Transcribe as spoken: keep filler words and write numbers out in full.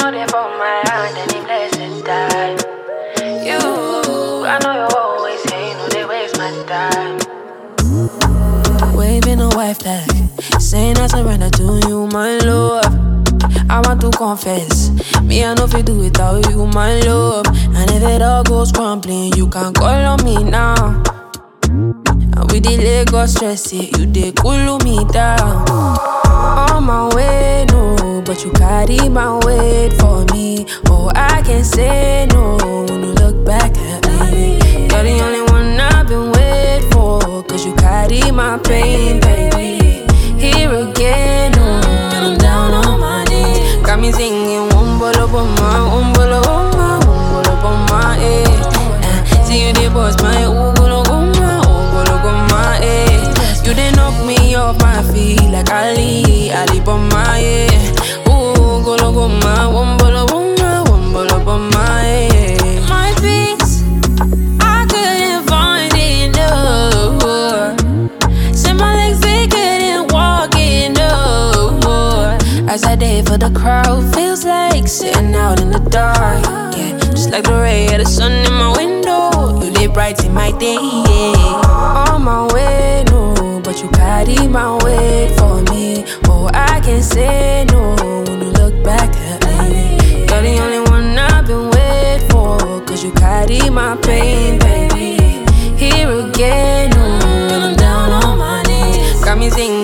know they for my hand any blessed time. You, I know you always say, no, they waste my time. Waving a white flag, saying I surrender to you, my love. I want to confess, me I know if you do without you, my love. And if it all goes crumbling, you can call on me now. And with the Lagos stress, yeah, you dey cool me down. On my way, no, but you carry my weight for me. Oh, I can't say no when you look back at me. You're the only one I've been waiting for, cause you carry my pain, baby. Here again, no, and I'm down on my knees. Got me singing, Wombolo Boma, Wombolo Boma, Wombolo Boma, eh. Uh, see you dey boss my Ugolo Goma, Ugolo Goma, eh. You dey knock me off my feet like Ali, Ali Boma, eh. Ugolo Goma, Wombolo Boma, Wombolo Boma, eh. My peace, I couldn't find it, no. Said my legs, they couldn't walk it, no. As I did for the crowd, feels like sitting out in the dark, yeah. Just like the ray of the sun in my window, you lay bright in my day, yeah. On my way, no, but you carry my weight for me. Oh, I can't say no when you look back at me. You're the only one I've been waiting for, cause you carry my pain, baby. Here again, no, and I'm down on my knees. Got me singing.